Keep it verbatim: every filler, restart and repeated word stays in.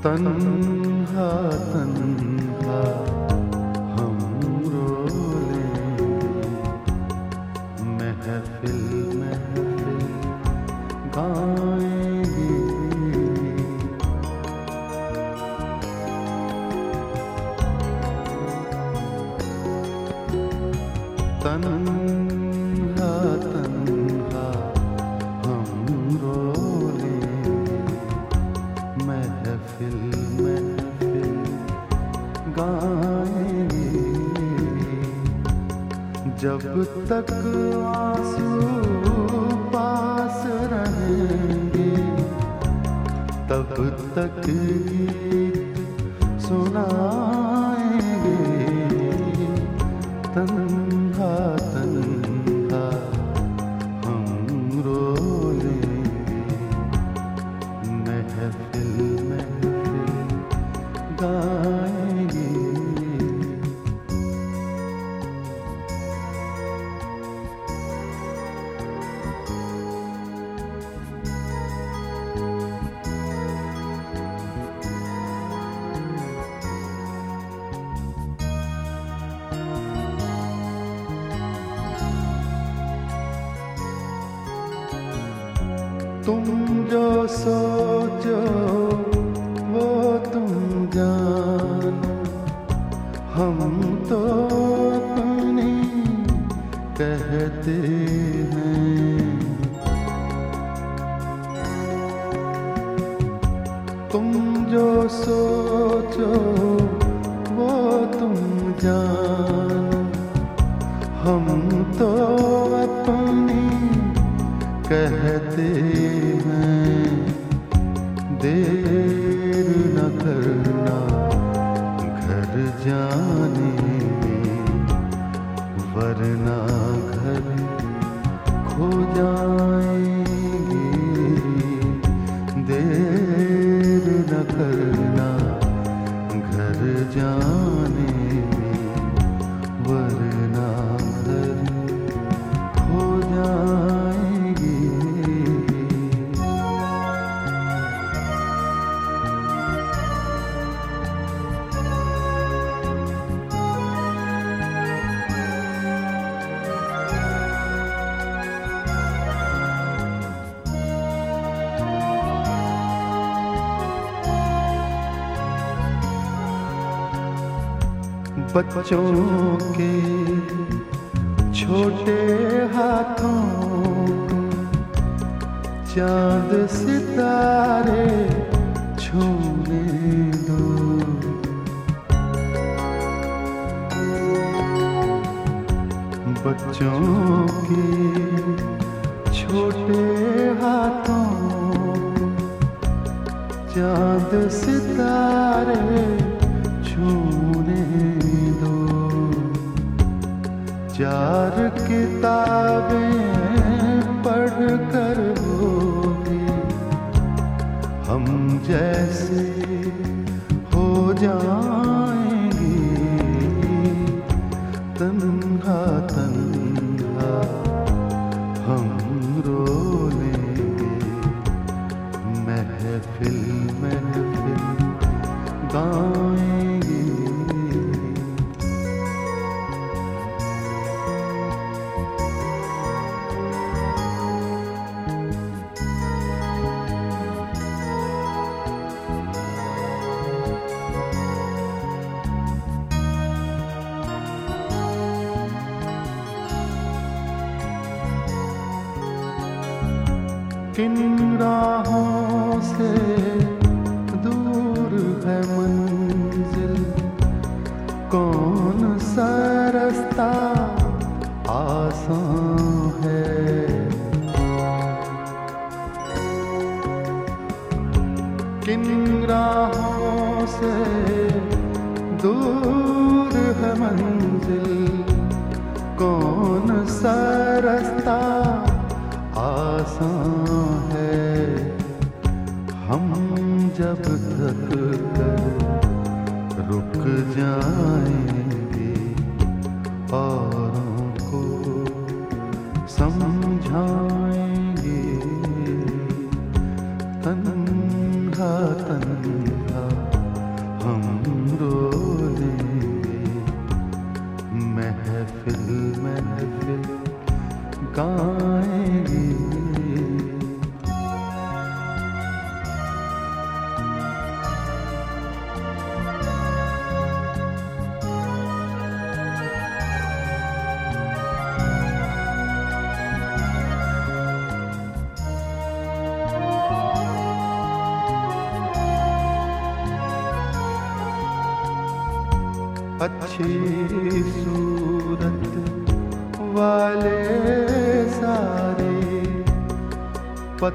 तन्हा तन्हा हम रोले, महफिल महफिल गाएंगे। तन्हा तन्हा हम रोले, महफिल महफिल गाएंगे। जब तक आंसू पास रहेंगे, तब तक गीत सुनाएंगे। तन्हा तन्हा हम रोलेंगे, महफिल महफिल गाएंगे। तुम जो सोचो वो तुम जानो, हम तो अपनी कहते हैं। तुम जो सोचो वो तुम जानो, हम तो अपनी कहते हैं। देर न करना घर जाने में, वरना घर खो जाएंगे। देर न करना घर जाने में, वरना घर खो जाएंगे। बच्चों के छोटे हाथों को चांद सितारे छूने दो। बच्चों के छोटे हाथों को चांद सितारे छूने दो। चार किताबें पढ़ कर वो भी हम जैसे हो जाएंगे। तन्हा तन्हा हम रोलेंगे, महफिल महफिल गाएंगे। किन राहों से दूर है मंजिल, कौन सा रास्ता आसान है। किन राहों से दूर है मंजिल, कौन सा रास्ता आसान है। हम जब तक रुक जाएंगे, औरों को समझाएंगे। तन्हा तन्हा अच्छी सूरत वाले